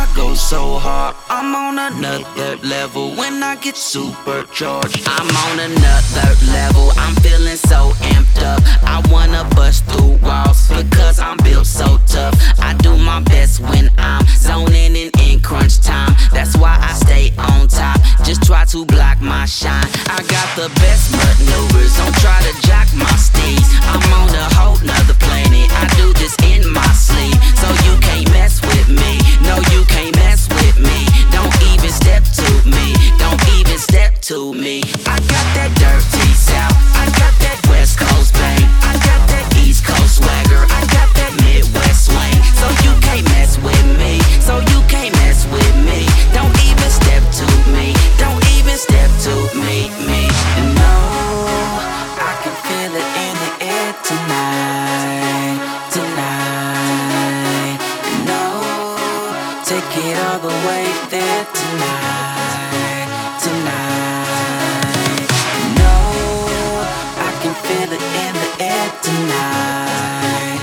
go so hard. I'm on another level when I get supercharged. I'm on another level, I'm feeling so amped up. I wanna bust through walls because I'm built so tough. I do my best when I'm zoning in crunch time. That's why I stay on top, just try to block my shine. I got the best maneuvers, don't try to jock my steeds. I'm on a whole nother planet, I do this in my sleep. So you can't mess with me, no you can't mess with me. Don't even step to me, don't even step to me. I got that dirty south, I got that west coast bang, I got that east coast swagger, I got that midwest swing. So you can't mess with me, so you can't mess with me. Don't even step to me, don't even step to me. No, I can feel it in the air tonight, tonight. No, take it all the way there tonight, tonight. No, I can feel it in the air tonight,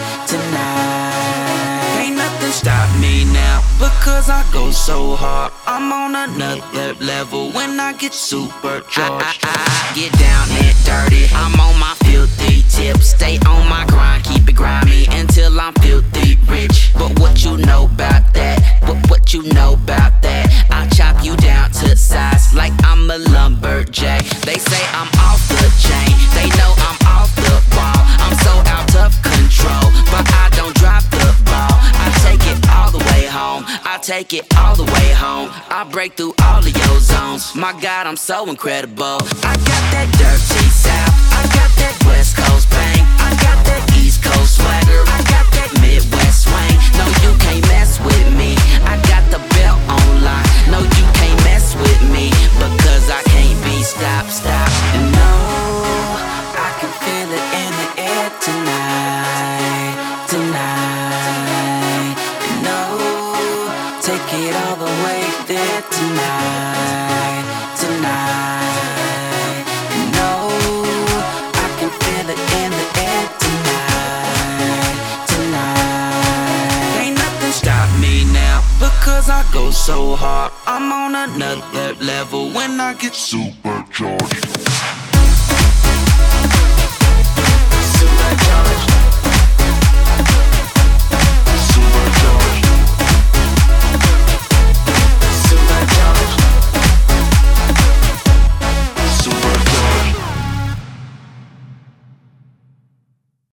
tonight. Ain't nothing stop me now because I go so hard. I'm on another level when I get supercharged. I get down and dirty, I'm on my filthy tip. Stay on my grind, keep it grimy until I'm filthy rich. But what you know about that? What you know about that? I chop you down to size like I'm a lumberjack. They say I'm off the chain, they know I'm off the ball. I'm so out of control, but I don't drop the ball. I take it all the way home, I take it all the way home. I break through all of your zones, my God, I'm so incredible. I got that dirty south, I got that west coast bang, I got that east coast swagger, I got that midwest swing. No, you can't mess with me, I got the belt on lock. No, you can't mess with me because I can't be stopped. No, I can feel it in the air tonight, tonight. No, take it all the way there tonight, tonight. No, I can feel it in the air tonight, tonight. Ain't nothing stop me now because I go so hard. I'm on another level when I get supercharged.